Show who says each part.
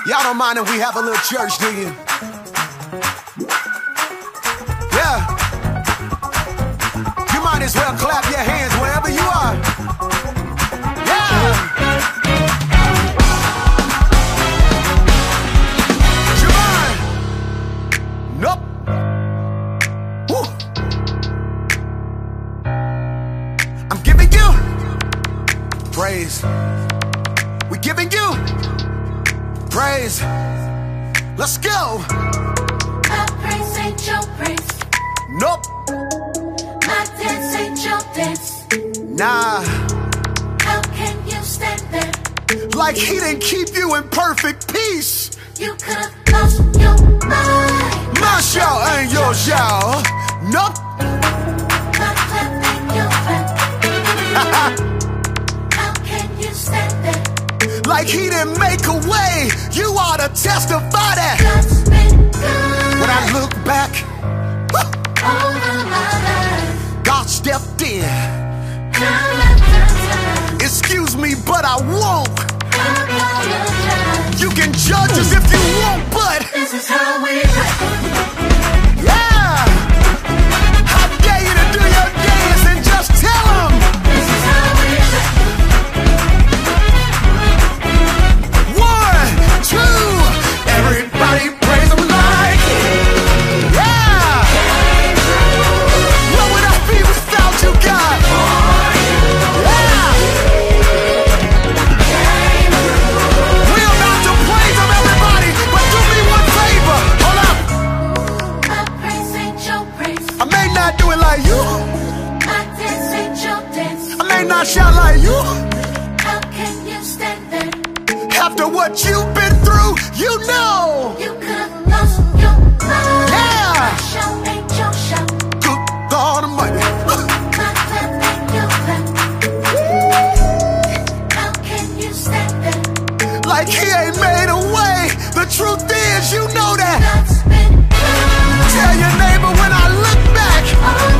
Speaker 1: Y'all don't mind if we have a little church, do you? Yeah. You might as well clap your hands wherever you are. Yeah. Javon. Nope. Woo. I'm giving you praise. We're giving you praise. Let's go.
Speaker 2: My praise ain't your praise.
Speaker 1: Nope.
Speaker 2: My dance ain't your dance.
Speaker 1: Nah.
Speaker 2: How can you stand there?
Speaker 1: Like he didn't keep you in perfect peace.
Speaker 2: You could've lost your mind.
Speaker 1: My shout ain't your shout. Nope.
Speaker 2: My clap ain't your clap. How can you stand there?
Speaker 1: Like he didn't make a way. You ought to testify that.
Speaker 2: God's been good.
Speaker 1: When I look back,
Speaker 2: Over my life.
Speaker 1: God stepped in.
Speaker 2: Time after time.
Speaker 1: Excuse me, but I won't.
Speaker 2: I apologize.
Speaker 1: You can judge us if you want, but
Speaker 2: This is how we play.
Speaker 1: yeah. I dare you to do your dance and just tell them.
Speaker 2: This is how we play.
Speaker 1: 1, 2, everybody praise him like yeah. What would I be without you, God? Yeah. We're about to praise him, everybody, but do me one favor. Hold up.
Speaker 2: My praise ain't your praise.
Speaker 1: I may not do it like you.
Speaker 2: My dance ain't your dance.
Speaker 1: I may not shout like you.
Speaker 2: How can you stand there?
Speaker 1: After what you've been through, you know.
Speaker 2: You could've lost your mind.
Speaker 1: Yeah.
Speaker 2: My shout ain't your shout.
Speaker 1: Good God Almighty.
Speaker 2: My clap ain't your clap. How can you stand there?
Speaker 1: Like he ain't made a way. The truth is, you know that.
Speaker 2: God's been good.
Speaker 1: Tell your neighbor when I look back.
Speaker 2: Over